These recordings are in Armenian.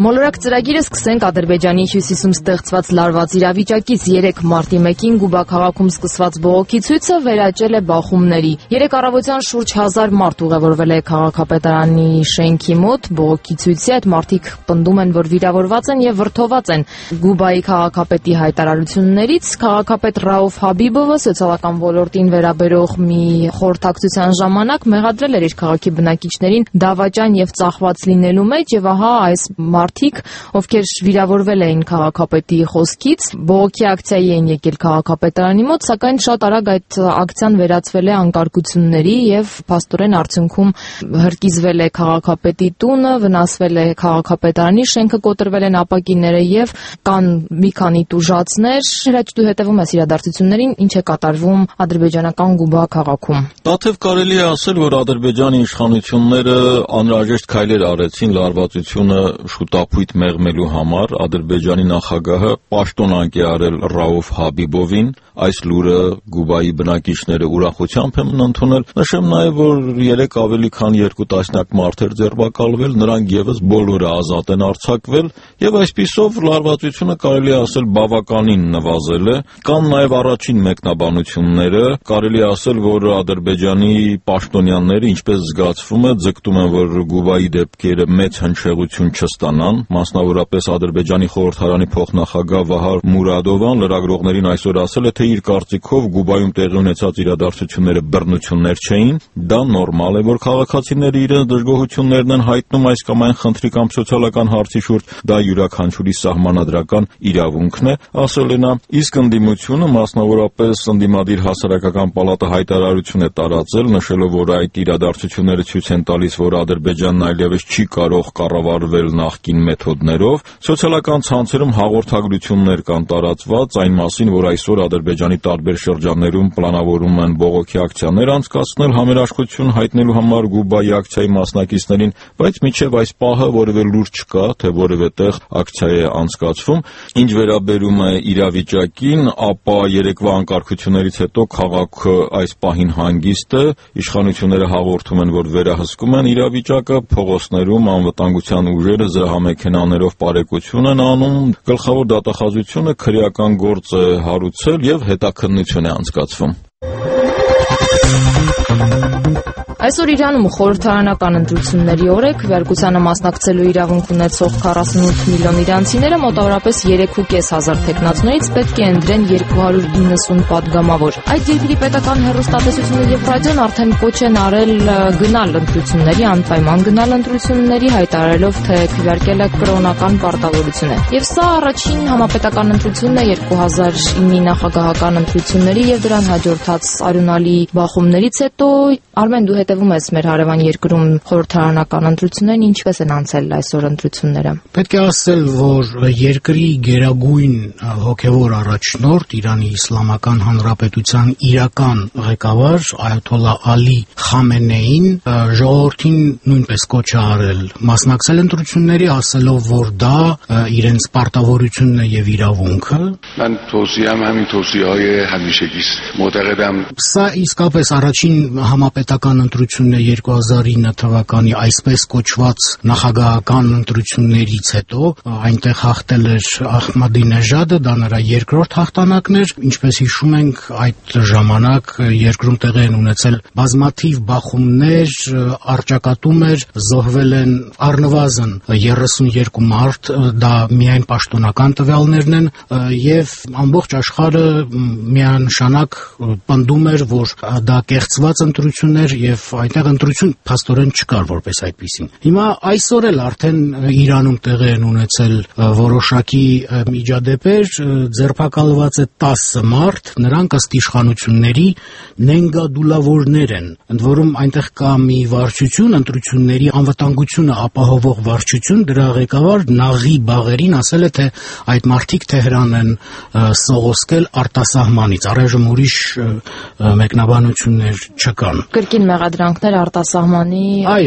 Մոլորակ ծրագիրը սկսենք Ադրբեջանի հյուսիսում ստեղծված լարված իրավիճակից 3 մարտի 1-ին Գուբա քաղաքում սկսված բողոքի ցույցը վերաճել է բախումների։ 3 առավոտյան շուրջ 1000 մարդ ուղևորվել է քաղաքապետարանի շենքի մոտ։ Բողոքի ցույցի այդ մարդիկ պնդում են, որ վիրավորված են եւ վրդոված են։ Գուբայի քաղաքապետի հայտարարություններից քաղաքապետ Ռաուֆ Հաբիբովը սոցիալական ոլորտին վերաբերող մի խորհրդակցության ժամանակ մեղադրել էր իր քաղաքի բնակիչներին դավաճան եւ ծախված լինելու մեջ եւ ահա այս մարդիկ, ովքեր վիրավորվել էին քաղաքապետի խոսքից, բողոքի ակցիայի էին եկել քաղաքապետարանի մոտ, սակայն շատ արագ այդ ակցիան վերածվել է անկարգությունների եւ փաստորեն արդյունքում հրկիզվել է քաղաքապետի տունը, վնասվել է քաղաքապետարանի շենքը, կոտրվել են ապակիները եւ կան մի քանի տուժածներ։ Դու հետևում ես իրադարձություններին, ինչ է կատարվում ադրբեջանական Գուբա քաղաքում։ Տաթև կարելի է ասել, որ Ադրբեջանի իշխանությունները անհրաժեշտ քայլեր արեցին լարվածությունը շուտապույտ մեղմելու համար։ Ադրբեջանի նախագահը պաշտոնանկ է արել Ռաուֆ Հաբիբովին, այս լուրը Գուբայի բնակիչները ուրախությամբ են ընդունել։ Նշեմ նաև, որ 3 ավելի քան 2 տասնյակ մարդեր ձերբակալվել, նրանք եւս բոլորը ազատ են արձակվել եւ այսպիսով լարվածությունը կարելի է ասել բավականին նվազել է։ Կան նաև առաջին մեկնաբանությունները, կարելի է ասել, որ Ադրբեջանի պաշտոնյաները, ինչպես զգացվում է, ձգտում են, որ Գուբայի դեպքերը մեծ հնչեղություն չստանան, մասնավորապես Ադրբեջանի խորհրդարանի փոխնախագահ Վահար Մուրադովան լրագրողներին այսօր ասել է, թե իր կարծիքով Գուբայում տեղի ունեցած իրադարձությունները բռնություններ չէին, դա նորմալ է, որ քաղաքացիները իրենց դժգոհություններն են հայտնում այս կամ այն խնդրի կամ սոցիալական հարցի շուրջ, դա յուրաքանչյուրի սահմանադրական իրավունքն է, ասել է նա, իսկ ընդդիմությունը, մասնավորապես ընդդիմադիր հասարակական պալատը հայտարարություն է տարածել, նշելով, որ այդ իրադարձությունները ցույց են տալիս, որ Ադրբեջանն այլևս չի կարող կառավարվել նախկին մեթոդներով։ Սոցիալական ցանցերում հաղորդագրություններ կան տարածված այն մասին, որ այսօր Ադրբեջանի տարբեր շրջաններում պլանավորում են բողոքի ակցիաներ անցկացնել համերաշխություն հայտնելու համար Գուբայի ակցիայի մասնակիցներին, բայց մինչև այս պահը որևէ լուր չկա, թե որևէ տեղ ակցիա է անցկացվում։ Ինչ վերաբերում է իրավիճակին, ապա երեկվա անկարգություններից հետո քաղաքը այս պահին հանգիստ է, իշխանությունները հաղորդում են, որ վերահսկում են իրավիճակը, փողոցներում անվտանգության ուժերը զրահամեքենաներով պարեկություն են անում, գլխավոր դատախազությունը քրեական գործ է հարուցել եւ հետաքննություն է անցկացվում։ Այսօր Իրանում խորհրդարանական ընտրությունների օր է, քվեարկությանը մասնակցելու իրավունք ունեցող 48 միլիոն իրանցիները մոտավորապես 3,500 թեկնածուներից պետք է ընտրեն 290 падգամավոր։ Այդ երկրի պետական հեռուստատեսությունը եւ ռադիոն արդեն կոչ են արել գնալ ընտրությունների, անպայման գնալ ընտրությունների, հայտարարելով, թե քվեարկելը կրոնական պարտավորություն է։ Եվ սա առաջին համապետական ընտրությունն է 2009-ի նախագահական ընտրությունների եւ դրան հաջորդած արյունալի բախումներից հետո։ Արմեն, դու հետևում ես մեր հարևան երկրում խորհրդարանական ընտրություններին, ինչպես են անցել այսօր ընտրությունները։ Պետք է ասել, որ երկրի գերագույն հոգևոր առաջնորդ Իրանի Իսլամական Հանրապետության իրական ղեկավար Այաթոլլա Ալի Խամենեին ժողովրդին նույնպես կոչ է արել մասնակցել ընտրությունների, ասելով, որ դա իրենց պարտավորությունն է եւ իրավունքը։ Mən tavsiyem همین توصیه‌های همیشگی است. معتقدم Սա իսկապես առաջին համապետական ընտրությունն է 2009 թվականի այսպես կոչված նախագահական ընտրություններից հետո, այնտեղ հաղթել էր Ահմադինեժադը, դա նրա երկրորդ հաղթանակն էր, ինչպես հիշում ենք, այդ ժամանակ երկրում տեղի են ունեցել բազմաթիվ բախումներ, առճակատում էր, զոհվել են առնվազն 32 մարդ, դա միայն պաշտոնական տվյալներն են, եւ ամբողջ աշխարհը միանշանակ պնդում էր, որ դա կեղծված ընտրություն էր եւ այնտեղ ընտրություն փաստորեն չկար որպես այդպեսին։ Հիմա այսօր էլ արդեն Իրանում տեղի են ունեցել որոշակի միջադեպեր, ձերբակալված է 10 մարդ, նրանք ըստ իշխանությունների նենգադուլավորներ են, ընդ որում այնտեղ կա մի վարչություն, ընտրությունների անվտանգությունը ապահովող վարչություն, դրա ղեկավար Նաղի Բաղերին ասել է, թե այդ մարդիկ Թեհրան են սողոսկել արտասահմանից, առայժմ ուրիշ մեկնաբանություններ չկան։ կրկին մեղադրանքներ արտասահմանի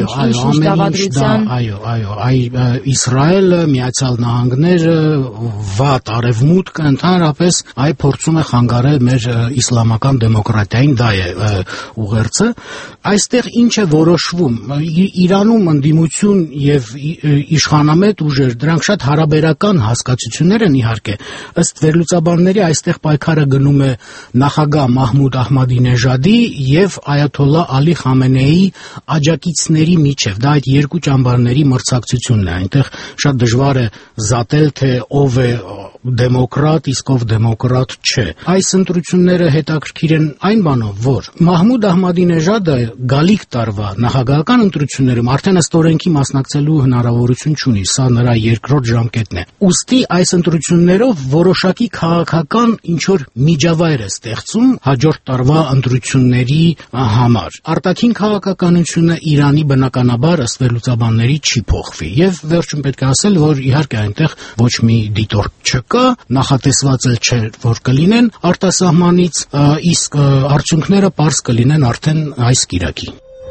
Իսրայելը, Միացյալ Նահանգները, վատ Արևմուտքը ընդհանրապես փորձում է խանգարել մեր իսլամական դեմոկրատիային, դա է ուղերձը։ Այստեղ ինչ է որոշվում։ Իրանում ընդդիմություն եւ իշխանամետ ուժեր, դրանք շատ հարաբերական հասկացություններ են իհարկե։ Ըստ վերլուծաբանների այստեղ պայքարը գնում է նախագահ Մահմուդ Ահմադինեժադի եւ Այաթոլլահ Ալի Խամենեիի աջակիցների միջև։ Դա այդ երկու ճամբարների մրցակցությունն է։ Այնտեղ շատ դժվար է զատել, թե ով է դեմոկրատ, իսկ ով դեմոկրատ չէ։ Այս ընտրությունները հետաքրքիր են այն բանով, որ Մահմուդ Ահմադինեժադը գալիք տարվա նախագահական ընտրություններում արդեն ըստ օրենքի մասնակցելու հնարավորություն չունի, սա նրա երկրորդ ժամկետն է։ Ուստի այս ընտրություններով որոշակի քաղաքական ինչ-որ միջավայր է ստեղծում հաջորդ տարվա ընտրությունների համար։ Արտաքին քաղաքականությունը Իրանի բնականաբար ըստ վերլուծաբանների չի փոխվի։ Եվ վերջում պետք է ասել, որ իհարկե այնտեղ ոչ մի դիտորդ չկա, նախատեսված էլ չէ, որ կլինեն արտասահմանից, իսկ արդյունքները պարզ կլինեն արդեն այս կիրակի։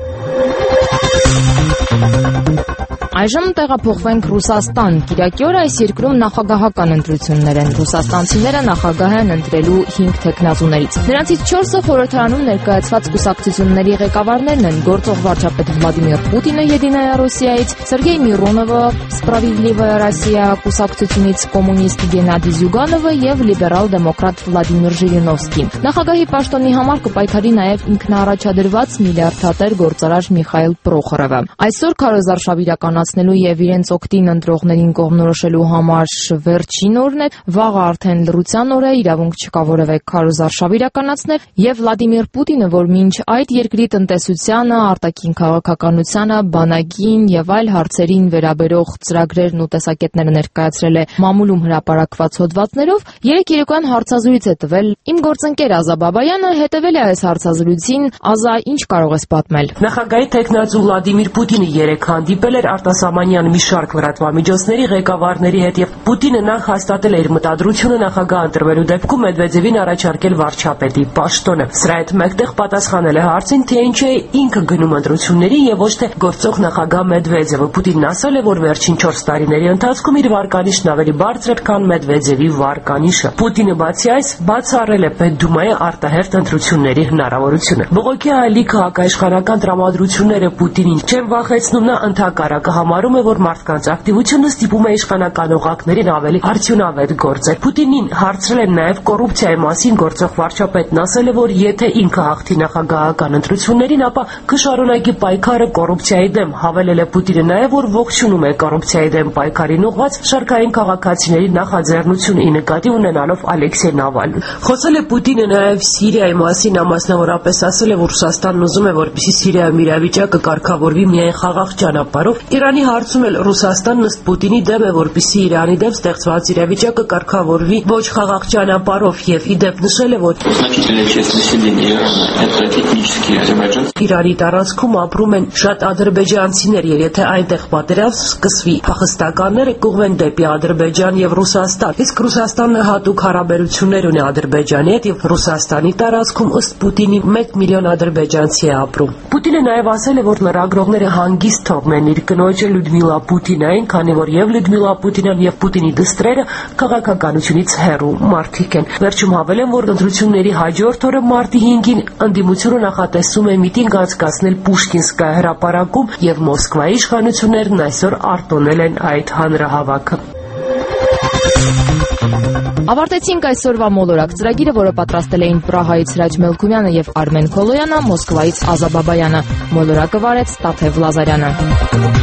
Այժմ տեղափոխվենք Ռուսաստան։ Կիրակի օրը այս երկրում նախագահական ընտրություններ են։ Ռուսաստանցիները նախագահ են ընտրելու 5 թեկնածուներից։ Նրանցից 4-ը խորհրդարանում ներկայացված կուսակցությունների ղեկավարներն են՝ գործող վարչապետ Վլադիմիր Պուտինը Եդինայա Ռուսիայից, Սերգեյ Միրոնովը Սպրավիդլիվայա Ռոսիա կուսակցությունից, կոմունիստ Գենադի Զյուգանովը եւ լիբերալ-դեմոկրատ Վլադիմիր Ժիրինովսկին։ Նախագահի պաշտոնի համար կպայքարի նաեւ ինքնաառաջադրված միլիարդատեր գործարար Միխայել Պրոխորովը։ Այսօր քարոզարշավ իրականացնելու եւ իրենց օգտին ընտրողներին կողմնորոշելու համար վերջին օրն է։ Վաղը արդեն լռության օր է, իրավունք չկա որևէ քարոզարշավ իրականացնել, եւ Վլադիմիր Պուտինը, որ մինչ այդ երկրի տնտեսությանը, արտաքին քաղաքականությանը, բանակին եւ այլ հարցերին վերաբերող ծրագրերն ու տեսակետները ներկայացրել է մամուլում հրապարակված հոդվածներով, երեք երեկոյան հարցազրույց է տվել իմ գործընկեր Ազա Բաբայանը, հետևել է այս հարցազրույցին։ Ազա, ինչ կարող ես պատմել։ Նախագահի տեխնացու Վլադիմիր Պուտինը երեք հանդիպել էր արտասահմանյան մի շարք լրատվամիջոցների ղեկավարների հետ եւ Պուտինը նախ հաստատել է իր մտադրությունը նախագահ ընտրվելու դեպքում Մեդվեդևին առաջարկել վարչապետի պաշտոնը։ Սրա հետ մեկտեղ պատասխանել է հարցին, թե ինչու է ինքը գնում ընտրություններին եւ ոչ թե գործող նախագահ Մեդվեդևը։ Պուտինն ասել է, որ վերջին 4 տարիների ընթացքում իր վարկանիշն ավելի բարձր էր, քան Մեդվեդևի վարկանիշը։ Պուտինը բացի այս բացառել է Պետդումայի արտահերթ ընտրությունների հնարավորությունը։ Բողոքի այլի քաղաքաիշխանական տրամադրությունները Պուտինին չեն վախեցնում, նա ընդհակառակը համարում է, որ մարդկանց ակտիվությունը ստիպում է իշխանական օղակներին ավելի արդյունավետ գործել։ Պուտինին հարցրել են նաև կոռուպցիայի մասին, գործող վարչապետն ասել է, որ եթե ինքը հաղթի նախագահական ընտրություններին, ապա կշարունակի պայքարը կոռուպցիայի դեմ։ Հավելել է Պուտինը նաև, որ ողջունում է կոռուպցիայի դեմ պայքարին ուղղված շարքային քաղաքացիների նախաձեռնությունը, ի նկատի ունենալով Ալեքսեյ Նավալնին։ Խոսել է Պուտինը նաև Սիրիայի մասին, ամասնավորապես ասել է, որ Ռուսաստանն ուզում է, որպեսզի Սիրիայում իրավիճակը կարգավորվի միայն խաղաղ ճանապարհով։ Իրանի հարցում էլ Ռուսաստանն ըստ Պուտինի դեմ է, որպեսզի Իրանի դեմ ստեղծված իրավիճակը կարգավորվի ոչ խաղաղ ճանապարհով, եւ ի դեպ նշել է, որ Իրանի տարածքում ապրում են շատ ադրբեջանցիներ, եւ եթե այնտեղ պատերազմ սկսվի, փախստականները կուղղվեն դեպի Ադրբեջան եւ Ռուսաստան։ Իսկ Ռուսաստանը հատուկ հարաբերություններ ունի Ադրբեջանի հետ եւ Ռուսաստանի տարածքում ըստ Պուտինի 1 միլիոն ադրբեջանցի է ապրում։ Պուտինը նաև ասել է, որ լրագրողները հանգիստ թողնեն իր կնոջը Լյուդմիլա Պուտինային, քանի որ եւ Լյուդմիլա Պուտինան եւ Պուտինի դստրերը քաղաքականությունից հեռու մարդիկ են։ Վերջում հավելեն, որ ընտրությունների հաջորդ օրը մարտի 5-ին ընդդիմությունը նախատեսում է միտինգ անցկացնել Պուշկինսկայ հրապարակում եւ Մոսկվայի իշխանություններն այսօր արտոնել են այդ հանրահավաքը։ Ավարտեցինք այսօրվա մոլորակ ծրագիրը, որը պատրաստել էին Պրահայից Հրաչ Մելքումյանը եւ Արմեն Քոլոյանը, Մոսկվայից Ազա Բաբայանը։ Մոլորակը վարեց Տաթև Լազարյանը։